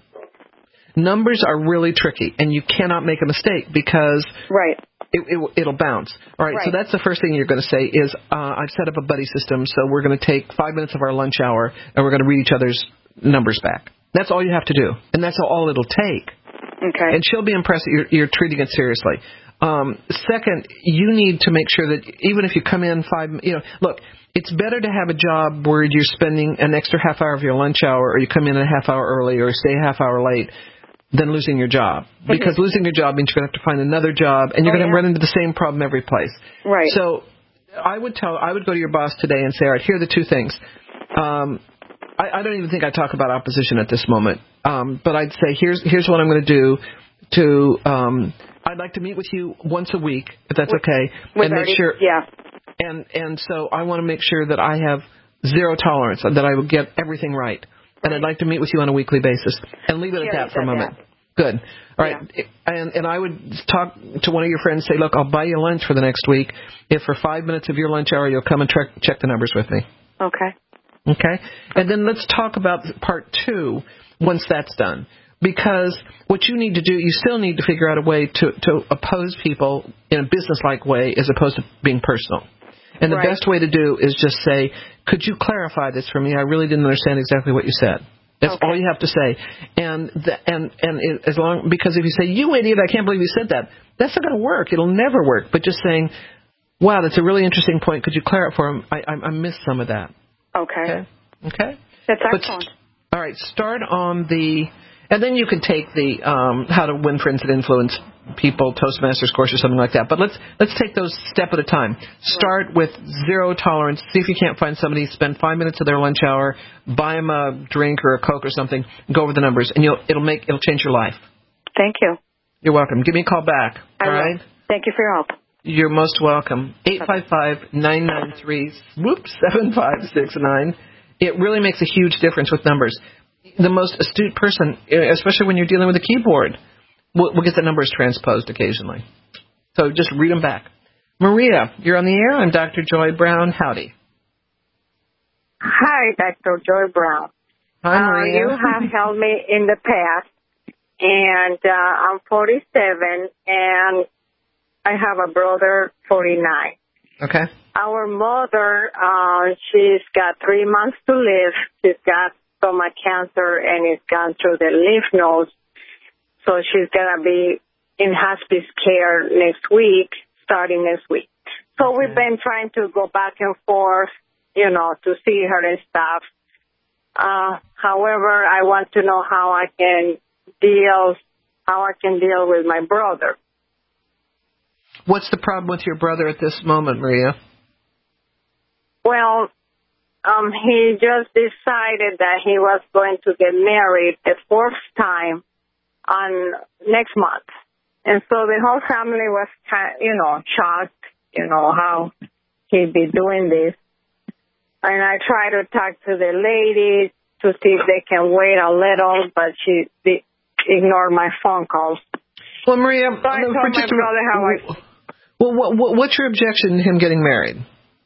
Numbers are really tricky, and you cannot make a mistake because right. it, it, it'll bounce. All right, right, so that's the first thing you're going to say is, uh, I've set up a buddy system, so we're going to take five minutes of our lunch hour, and we're going to read each other's numbers back. That's all you have to do, and that's all it'll take. Okay. And she'll be impressed that you're, you're treating it seriously. Um, second, you need to make sure that even if you come in five, you know, look, it's better to have a job where you're spending an extra half hour of your lunch hour, or you come in a half hour early, or stay a half hour late, than losing your job. Because mm-hmm. losing your job means you're going to have to find another job, and you're oh, going to yeah. run into the same problem every place. Right. So I would tell, I would go to your boss today and say, all right, here are the two things. Um, I, I don't even think I talk about opposition at this moment, um, but I'd say here's here's what I'm going to do. To um, I'd like to meet with you once a week, if that's with, okay, with and make already, sure. Yeah. And and so I want to make sure that I have zero tolerance, that I will get everything right. And I'd like to meet with you on a weekly basis. And leave it She at that for a moment. That. Good. All right. Yeah. And and I would talk to one of your friends, say, look, I'll buy you lunch for the next week if for five minutes of your lunch hour you'll come and check check the numbers with me. Okay. Okay? And then let's talk about part two once that's done. Because what you need to do, you still need to figure out a way to, to oppose people in a business-like way as opposed to being personal. And the Right. best way to do is just say, could you clarify this for me? I really didn't understand exactly what you said. That's Okay. all you have to say. And the, and and it, as long because if you say, you idiot, I can't believe you said that, that's not going to work. It'll never work. But just saying, wow, that's a really interesting point. Could you clarify for him? I, I, I missed some of that. Okay. Okay? Okay? That's But excellent. st- all right, start on the... And then you can take the um, How to Win Friends and Influence People Toastmasters course or something like that. But let's let's take those step at a time. Start with zero tolerance. See if you can't find somebody. Spend five minutes of their lunch hour. Buy them a drink or a Coke or something. Go over the numbers, and you'll it'll make it'll change your life. Thank you. You're welcome. Give me a call back. I all will. right. Thank you for your help. You're most welcome. Eight five five nine nine three whoops seven five six nine. It really makes a huge difference with numbers. The most astute person, especially when you're dealing with a keyboard, will, will get the numbers transposed occasionally. So just read them back. Maria, you're on the air. I'm Doctor Joy Brown. Howdy. Hi, Doctor Joy Brown. Hi, Uh, Maria. you have helped me in the past, and uh, I'm forty-seven, and I have a brother, forty-nine. Okay. Our mother, uh, she's got three months to live. She's got stomach cancer, and it's gone through the lymph nodes. So she's going to be in hospice care next week, starting next week. So we've been trying to go back and forth, you know, to see her and stuff. Uh, however, I want to know how I can deal, how I can deal with my brother. What's the problem with your brother at this moment, Maria? Well, um, he just decided that he was going to get married the fourth time on next month. And so the whole family was, kind of, you know, shocked, you know, how he'd be doing this. And I tried to talk to the lady to see if they can wait a little, but she they ignored my phone calls. Well, Maria, so I no, told my brother how I... Well, what, what, what's your objection to him getting married?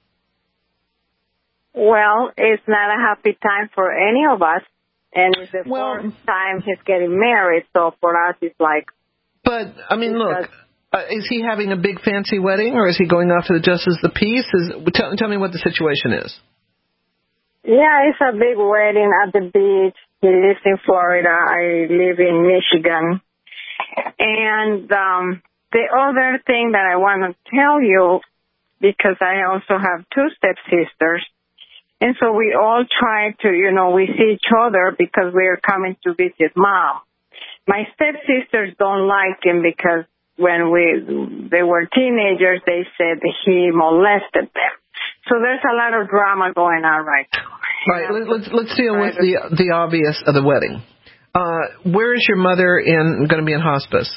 Well, it's not a happy time for any of us, and it's the well, fourth time he's getting married, so for us it's like... But, I mean, look, uh, is he having a big fancy wedding, or is he going off to the Justice of the Peace? Is, tell, tell me what the situation is. Yeah, it's a big wedding at the beach. He lives in Florida. I live in Michigan. And um, the other thing that I want to tell you, because I also have two stepsisters, and so we all try to, you know, we see each other because we're coming to visit Mom. My stepsisters don't like him because when we they were teenagers, they said he molested them. So there's a lot of drama going on right now. Right, let, let's let's deal with the the obvious of the wedding. Uh, where is your mother in going to be in hospice?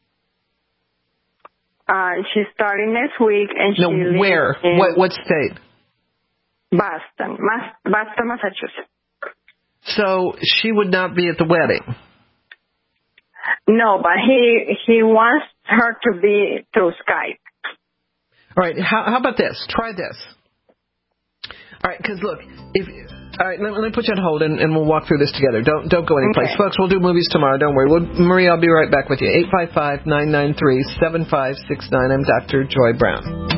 Uh, she's starting next week, and no, she where? lives in What what state? Boston, Mas- Boston, Massachusetts. So she would not be at the wedding. No, but he he wants her to be through Skype. All right, how, how about this? Try this. All right, because look, if all right, let, let me put you on hold and, and we'll walk through this together. Don't don't go anyplace, Okay. folks. We'll do movies tomorrow. Don't worry. We'll, Maria, I'll be right back with you. Eight five five nine nine three seven five six nine. I'm Doctor Joy Brown.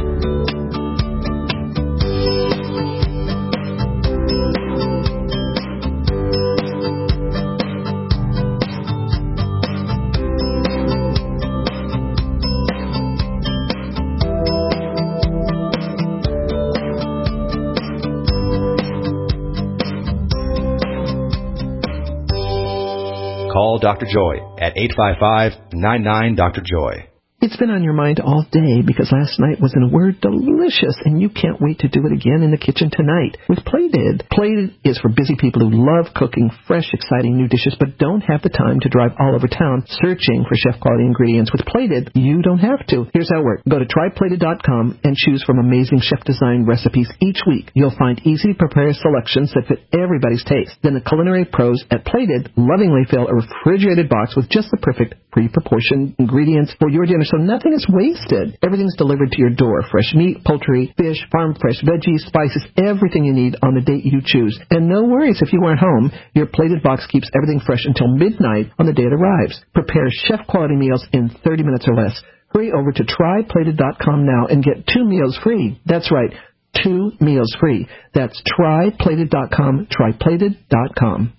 Call Doctor Joy at eight five five nine nine Doctor Joy. It's been on your mind all day because last night was, in a word, delicious, and you can't wait to do it again in the kitchen tonight with Plated. Plated is for busy people who love cooking fresh, exciting new dishes but don't have the time to drive all over town searching for chef-quality ingredients. With Plated, you don't have to. Here's how it works. Go to try plated dot com and choose from amazing chef-designed recipes each week. You'll find easy-to-prepare selections that fit everybody's taste. Then the culinary pros at Plated lovingly fill a refrigerated box with just the perfect pre-proportioned ingredients for your dinner so nothing is wasted. Everything's delivered to your door. Fresh meat, poultry, fish, farm-fresh veggies, spices, everything you need on the date you choose. And no worries if you aren't home. Your plated box keeps everything fresh until midnight on the day it arrives. Prepare chef-quality meals in thirty minutes or less. Hurry over to try plated dot com now and get two meals free. That's right, two meals free. That's try plated dot com, try plated dot com.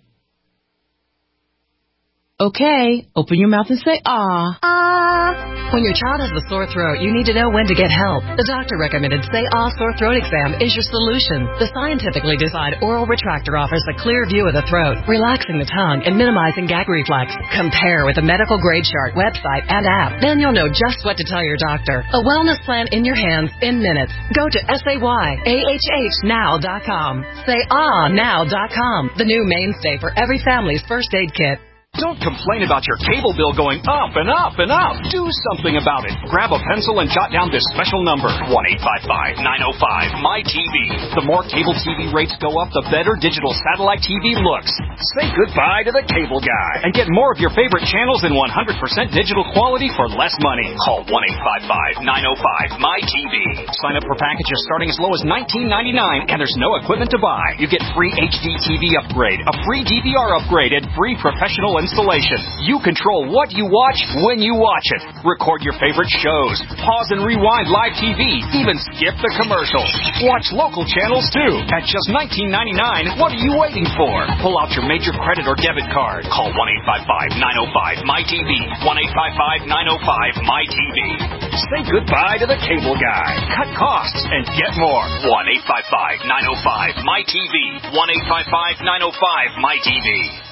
Okay, open your mouth and say, ah. Ah. When your child has a sore throat, you need to know when to get help. The doctor recommended Say Ah Sore Throat Exam is your solution. The scientifically designed oral retractor offers a clear view of the throat, relaxing the tongue and minimizing gag reflex. Compare with the medical grade chart, website, and app. Then you'll know just what to tell your doctor. A wellness plan in your hands in minutes. Go to S A Y A H H now dot com. Say Ah now dot com, the new mainstay for every family's first aid kit. Don't complain about your cable bill going up and up and up. Do something about it. Grab a pencil and jot down this special number, one eight five five, nine oh five, M Y T V. The more cable T V rates go up, the better digital satellite T V looks. Say goodbye to the cable guy and get more of your favorite channels in one hundred percent digital quality for less money. Call one eight five five, nine oh five, M Y T V. Sign up for packages starting as low as nineteen ninety-nine, and there's no equipment to buy. You get free H D T V upgrade, a free D V R upgrade, and free professional installation. You control what you watch when you watch it. Record your favorite shows. Pause and rewind live T V. Even skip the commercials. Watch local channels too. At just nineteen ninety-nine, what are you waiting for? Pull out your major credit or debit card. Call one eight five five, nine oh five, M Y T V. one eight five five, nine oh five, M Y T V. Say goodbye to the cable guy. Cut costs and get more. one eight five five, nine oh five, M Y T V. one eight five five, nine oh five, M Y T V.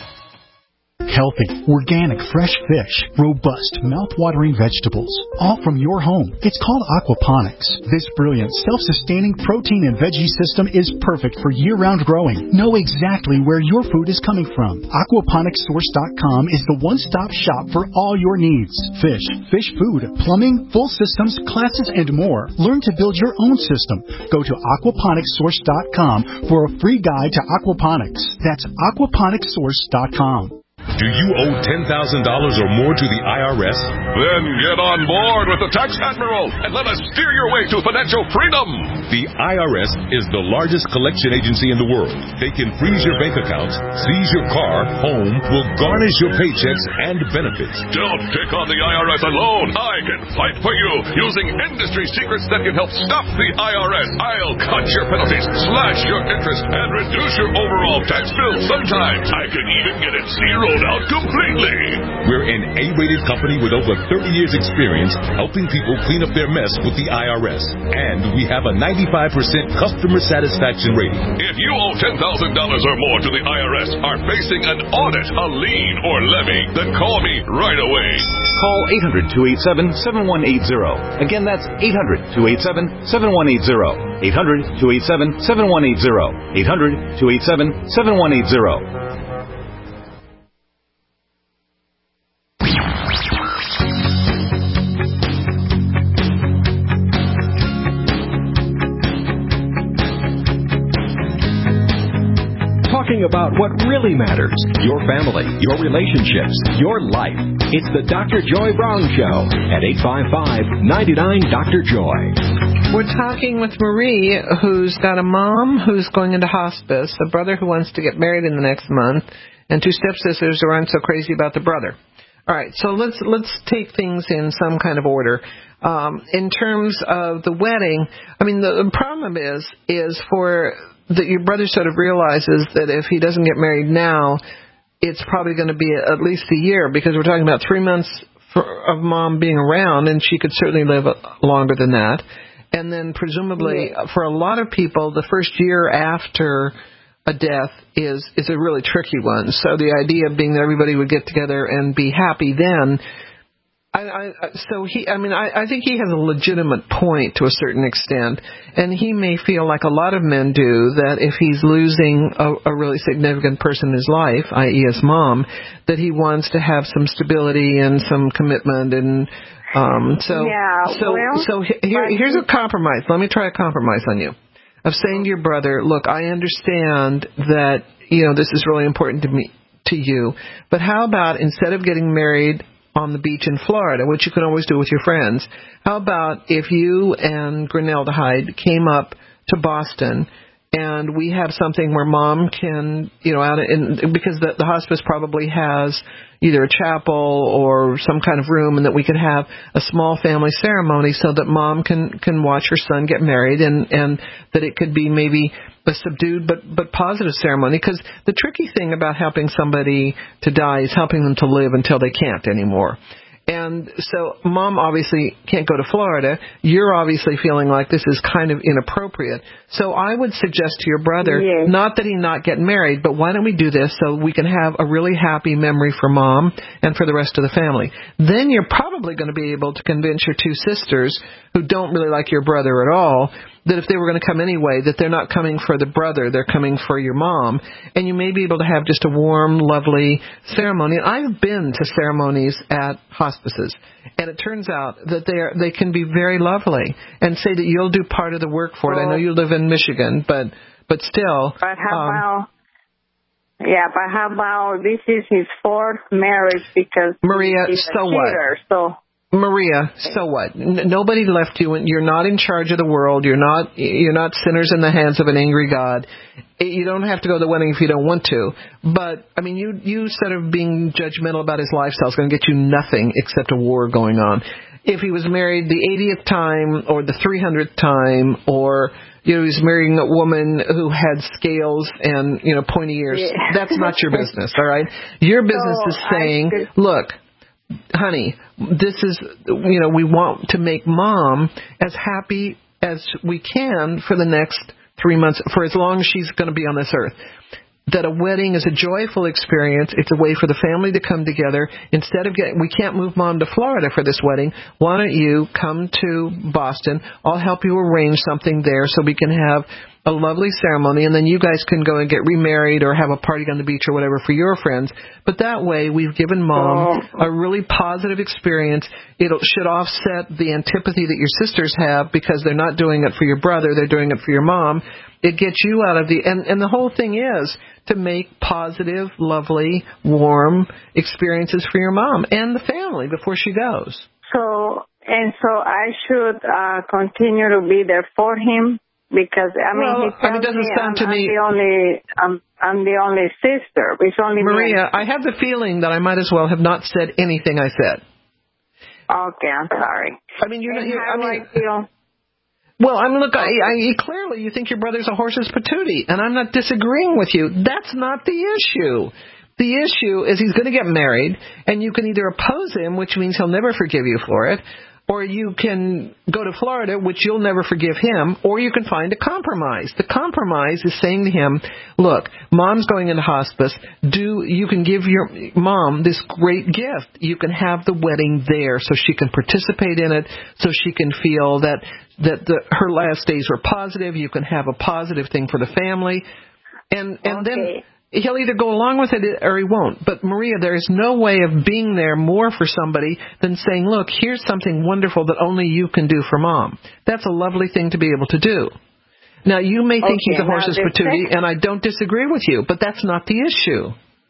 Healthy, organic, fresh fish, robust, mouth-watering vegetables, all from your home. It's called aquaponics. This brilliant, self-sustaining protein and veggie system is perfect for year-round growing. Know exactly where your food is coming from. aquaponics source dot com is the one-stop shop for all your needs. Fish, fish food, plumbing, full systems, classes, and more. Learn to build your own system. Go to aquaponics source dot com for a free guide to aquaponics. That's aquaponics source dot com. Do you owe ten thousand dollars or more to the I R S? Then get on board with the Tax Admiral and let us steer your way to financial freedom. The I R S is the largest collection agency in the world. They can freeze your bank accounts, seize your car, home, will garnish your paychecks and benefits. Don't pick on the I R S alone. I can fight for you using industry secrets that can help stop the I R S. I'll cut your penalties, slash your interest, and reduce your overall tax bill. Sometimes I can even get it zeroed out completely. We're an A-rated company with over thirty years experience helping people clean up their mess with the I R S. And we have a ninety-five percent customer satisfaction rating. If you owe ten thousand dollars or more to the I R S, are facing an audit, a lien, or levy, then call me right away. Call eight hundred, two eight seven, seven one eight zero. Again, that's eight hundred, two eight seven, seven one eight zero. eight hundred, two eight seven, seven one eight zero. eight hundred, two eight seven, seven one eight zero. Talking about what really matters, your family, your relationships, your life. It's the Doctor Joy Brown Show at eight five five, nine nine, Doctor Joy. We're talking with Marie, who's got a mom who's going into hospice, a brother who wants to get married in the next month, and two stepsisters who aren't so crazy about the brother. All right, so let's let's take things in some kind of order. Um, in terms of the wedding, I mean, the, the problem is is for that your brother sort of realizes that if he doesn't get married now, it's probably going to be at least a year, because we're talking about three months for, of mom being around, and she could certainly live longer than that. And then presumably yeah. for a lot of people, the first year after a death is is a really tricky one. So the idea being that everybody would get together and be happy then. I, I, so he, I mean, I, I think he has a legitimate point to a certain extent, and he may feel like a lot of men do, that if he's losing a, a really significant person in his life, that is his mom, that he wants to have some stability and some commitment, and um, so yeah, so well, so here, here's a compromise. Let me try a compromise on you, of saying to your brother, look, I understand that, you know, this is really important to me, to you, but how about instead of getting married on the beach in Florida, which you can always do with your friends. How about if you and Grenelda Hyde came up to Boston and we have something where Mom can, you know, out in, because the, the hospice probably has either a chapel or some kind of room, and that we could have a small family ceremony so that Mom can, can watch her son get married, and, and that it could be maybe a subdued but, but positive ceremony. Because the tricky thing about helping somebody to die is helping them to live until they can't anymore. And so Mom obviously can't go to Florida. You're obviously feeling like this is kind of inappropriate. So I would suggest to your brother, yes. not that he not get married, but why don't we do this so we can have a really happy memory for Mom and for the rest of the family. Then you're probably going to be able to convince your two sisters, who don't really like your brother at all, that if they were going to come anyway, that they're not coming for the brother, they're coming for your mom. And you may be able to have just a warm, lovely ceremony. And I've been to ceremonies at hospices, and it turns out that they are, they can be very lovely, and say that you'll do part of the work for it. I know you live in Michigan, but but still. But how um, about, yeah, but how about this is his fourth marriage because Maria, he's so a cheater, what? So. Maria, so what? N- nobody left you, and you're not in charge of the world. You're not you're not sinners in the hands of an angry God. You don't have to go to the wedding if you don't want to. But I mean, you you sort of being judgmental about his lifestyle is going to get you nothing except a war going on. If he was married the eightieth time or the three hundredth time, or you know, he's marrying a woman who had scales and, you know, pointy ears, yeah. That's not your business. All right, your business so is saying, could- look. Honey, this is, you know, we want to make Mom as happy as we can for the next three months, for as long as she's going to be on this earth. That a wedding is a joyful experience. It's a way for the family to come together. Instead of getting, we can't move Mom to Florida for this wedding. Why don't you come to Boston? I'll help you arrange something there so we can have a lovely ceremony, and then you guys can go and get remarried or have a party on the beach or whatever for your friends. But that way, we've given Mom a really positive experience. It should offset the antipathy that your sisters have because they're not doing it for your brother, they're doing it for your mom. It gets you out of the, and, and the whole thing is to make positive, lovely, warm experiences for your mom and the family before she goes. So, and so I should uh, continue to be there for him? Because I mean, well, he tells I mean, it doesn't me sound I'm, to me. I'm the only, I'm, I'm the only sister. It's only Maria, me. I have the feeling that I might as well have not said anything I said. Okay, I'm sorry. I mean, you're not. You're, how I mean, do I feel? Well, I mean, look, I, I, clearly you think your brother's a horse's patootie, and I'm not disagreeing with you. That's not the issue. The issue is he's going to get married, and you can either oppose him, which means he'll never forgive you for it, or you can go to Florida, which you'll never forgive him, or you can find a compromise. The compromise is saying to him, look, Mom's going into hospice. Do you can give your mom this great gift. You can have the wedding there so she can participate in it, so she can feel that, that the, her last days were positive. You can have a positive thing for the family. And, and okay. then he'll either go along with it or he won't. But, Maria, there is no way of being there more for somebody than saying, look, here's something wonderful that only you can do for Mom. That's a lovely thing to be able to do. Now, you may think okay, he's a horse's patootie, second... and I don't disagree with you, but that's not the issue.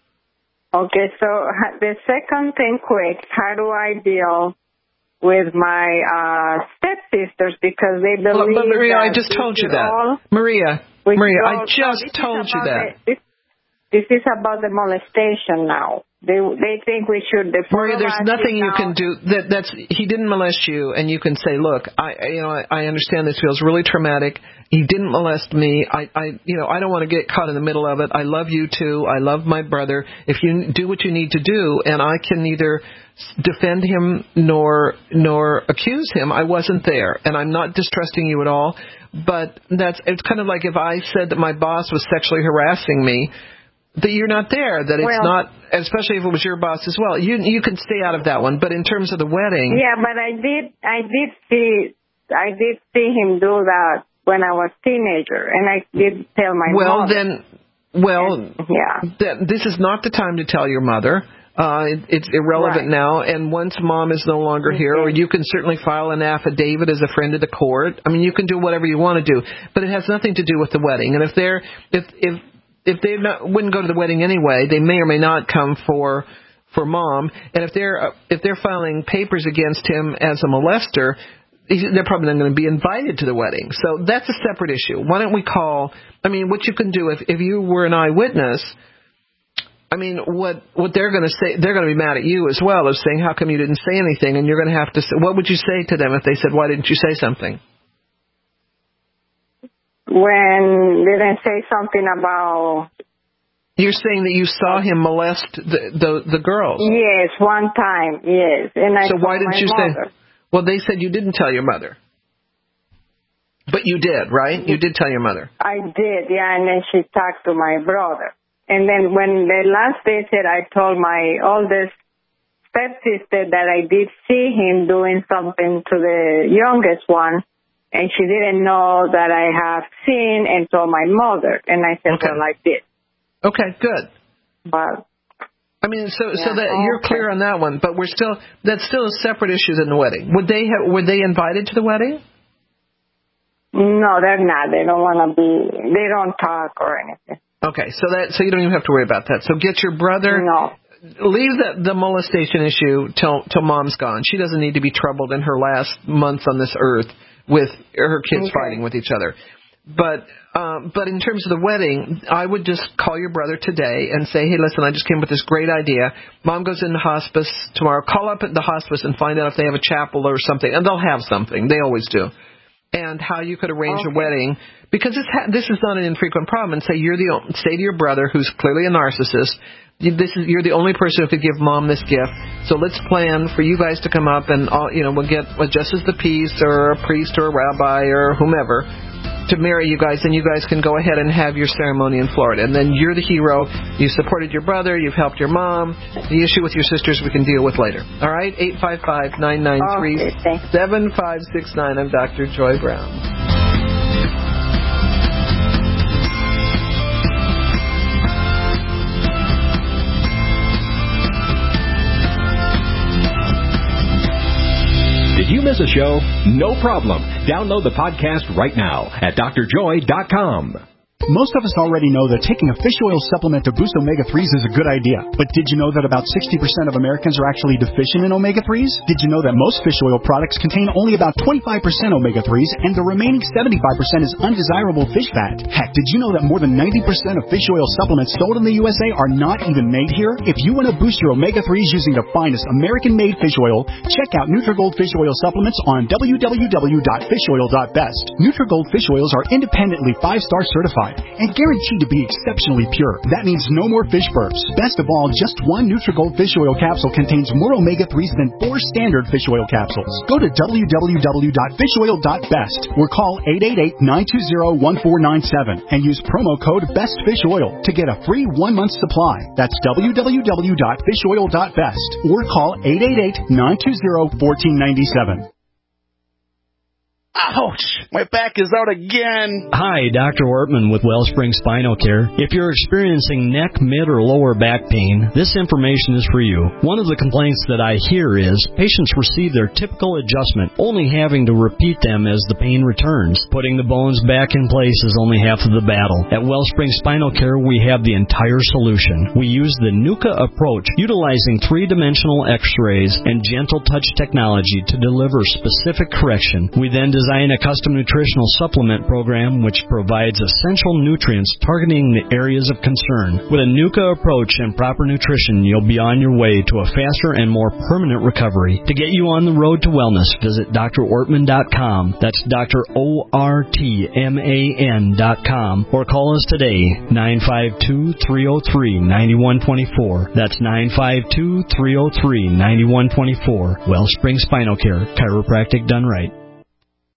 Okay, so the second thing quick, how do I deal with my uh, stepsisters because they believe well, but Maria, that I just told you that. All, Maria, Maria, I just no, told you that. The, this, This is about the molestation now. They they think we should. The Maria, there's nothing you now. can do. That that's he didn't molest you, and you can say, look, I you know I, I understand this feels really traumatic. He didn't molest me. I, I you know I don't want to get caught in the middle of it. I love you too. I love my brother. If you do what you need to do, and I can neither defend him nor nor accuse him. I wasn't there, and I'm not distrusting you at all. But that's it's kind of like if I said that my boss was sexually harassing me. That you're not there, that it's well, not, especially if it was your boss as well. You you can stay out of that one, but in terms of the wedding. Yeah, but I did I did see I did see him do that when I was teenager, and I did tell my well, mother. Then, well, and, yeah. Th- this is not the time to tell your mother. Uh, it, it's irrelevant right. now, and once Mom is no longer okay. here, or you can certainly file an affidavit as a friend of the court. I mean, you can do whatever you want to do, but it has nothing to do with the wedding. And if they're if if If they not, wouldn't go to the wedding anyway, they may or may not come for for mom, and if they're uh, if they're filing papers against him as a molester, they're probably not going to be invited to the wedding. So that's a separate issue. Why don't we call? I mean, what you can do if if you were an eyewitness. I mean, what what they're going to say, they're going to be mad at you as well, of saying, how come you didn't say anything? And you're going to have to say, what would you say to them if they said, why didn't you say something? When they didn't say something about... You're saying that you saw him molest the the, the girls. Yes, one time, yes. And I so why didn't you mother. say... Well, they said you didn't tell your mother. But you did, right? You did tell your mother. I did, yeah, and then she talked to my brother. And then when the last visit, I told my oldest stepsister that I did see him doing something to the youngest one, and she didn't know that I have seen and told my mother. And I said, okay. well, I did. Okay, good. But I mean, so yeah, so that you're okay. clear on that one, but we're still that's still a separate issue than the wedding. Would they have, were they invited to the wedding? No, they're not. They don't want to be. They don't talk or anything. Okay, so that so you don't even have to worry about that. So get your brother. No. Leave the, the molestation issue till till mom's gone. She doesn't need to be troubled in her last months on this earth with her kids okay. fighting with each other. But um, but in terms of the wedding, I would just call your brother today and say, hey, listen, I just came with this great idea. Mom goes into hospice tomorrow. Call up at the hospice and find out if they have a chapel or something. And they'll have something. They always do. And how you could arrange okay. a wedding, because this ha- this is not an infrequent problem. And say you're the o- say to your brother, who's clearly a narcissist, this is you're the only person who could give mom this gift. So let's plan for you guys to come up, and all, you know we'll get well, just as the piece or a priest or a rabbi or whomever to marry you guys, and you guys can go ahead and have your ceremony in Florida. And then you're the hero. You supported your brother. You've helped your mom. The issue with your sisters we can deal with later. All right? eight five five, nine nine three, seven five six nine. I'm Doctor Joy Brown. Did you miss a show? No problem. Download the podcast right now at D R joy dot com. Most of us already know that taking a fish oil supplement to boost omega threes is a good idea. But did you know that about sixty percent of Americans are actually deficient in omega threes? Did you know that most fish oil products contain only about twenty-five percent omega threes and the remaining seventy-five percent is undesirable fish fat? Heck, did you know that more than ninety percent of fish oil supplements sold in the U S A are not even made here? If you want to boost your omega threes using the finest American-made fish oil, check out Nutrigold Fish Oil Supplements on w w w dot fish oil dot best. Nutrigold fish oils are independently five-star certified and guaranteed to be exceptionally pure. That means no more fish burps. Best of all, just one Nutrigold fish oil capsule contains more omega threes than four standard fish oil capsules. Go to w w w dot fish oil dot best or call eight eight eight, nine two zero, one four nine seven and use promo code BESTFISHOIL to get a free one-month supply. That's w w w dot fish oil dot best or call eight eight eight, nine two zero, one four nine seven. Ouch! My back is out again. Hi, Doctor Ortman with Wellspring Spinal Care. If you're experiencing neck, mid, or lower back pain, this information is for you. One of the complaints that I hear is patients receive their typical adjustment, only having to repeat them as the pain returns. Putting the bones back in place is only half of the battle. At Wellspring Spinal Care, we have the entire solution. We use the NUCA approach, utilizing three-dimensional x-rays and gentle touch technology to deliver specific correction. We then design Design a custom nutritional supplement program which provides essential nutrients targeting the areas of concern. With a NUCA approach and proper nutrition, you'll be on your way to a faster and more permanent recovery. To get you on the road to wellness, visit d r ortman dot com. That's Doctor O R T M A N dot com. Or call us today, nine five two, three oh three, nine one two four. That's nine five two, three oh three, nine one two four. Wellspring Spinal Care, chiropractic done right.